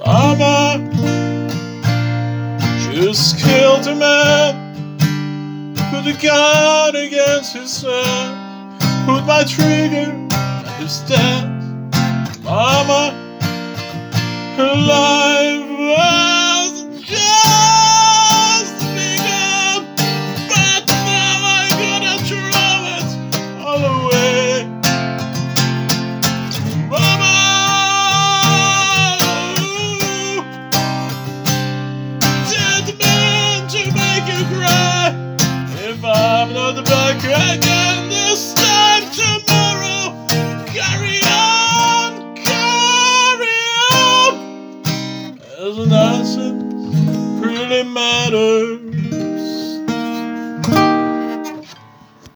Mama just killed a man. Put a gun against his son. Put my trigger at his death. Mama, her life